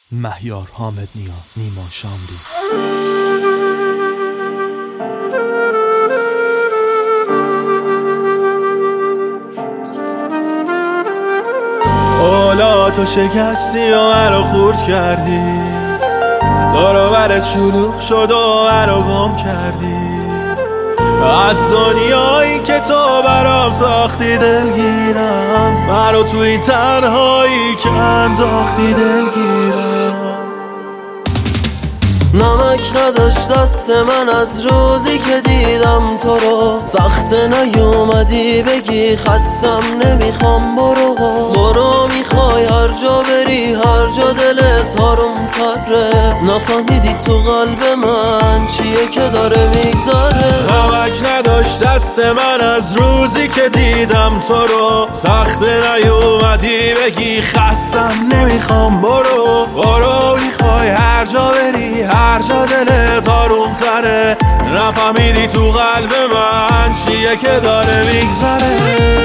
مهیار حامد نیا، نیما شاملو. اولا تو شکستی و مرا خورد کردی، دور و برت شلوغ شد و مرا گم کردی. از دنیایی که تو برام ساختی دلگیرم، مرا تو این تنهایی که انداختی دلگیرم. نمک نداشت دست من از روزی که دیدم تو رو، سخته نیومدی بگی خستم نمیخوام برو میخوای هر جا بری هر جا دلت آروم تره. نفهمیدی تو قلب من چیه که داره میگذاره. نمک نداشت دست من از روزی که دیدم تو رو، سخته نیومدی بگی خستم نمیخوام برو میخوای هر جا بری هر جا دلت آروم تره. نفهمیدی تو قلب من چیه که داره میگذره.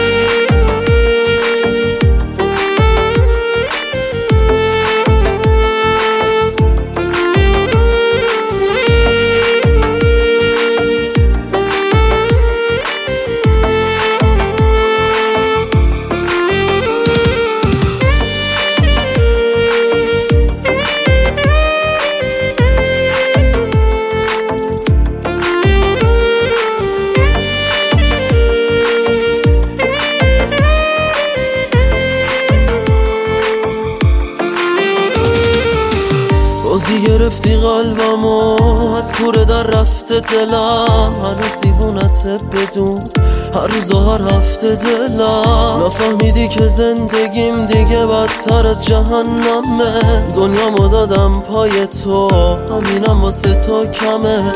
روزی گرفتی قلبمو از کوره در رفته دلم، هنوز دیوونته بدون هر روز و هر هفته دلم. نفهمیدی که زندگیم دیگه بدتر از جهنمه، دنیامو دادم پای تو همینم واسه تو کمه.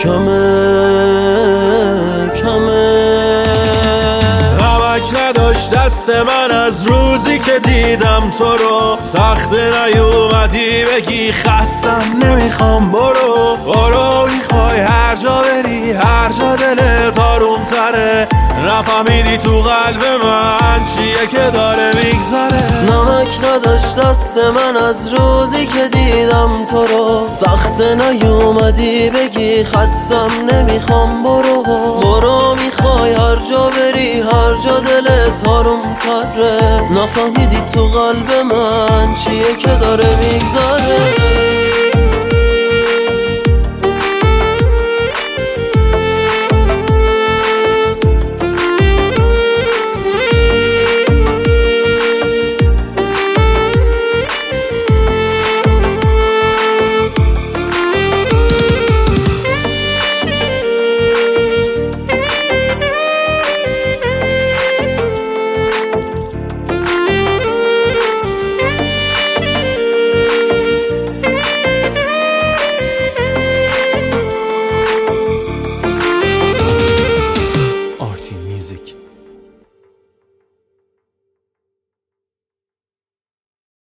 نمک نداشت دست من از روزی که دیدم تو رو، سخته نیومدی بگی خستم نمیخوام برو میخوای هر جا بری هر جا دلت آروم تره. نفهمیدی تو قلب من چیه که داره میگذره. نمک نداشت دست من از روزی که دیدم تو رو، سخته نیومدی بگی خستم نمیخوام برو میخوای هر جا بری هر جا دلت آروم تره. نفهمیدی تو قلب من چیه که داره میگذره.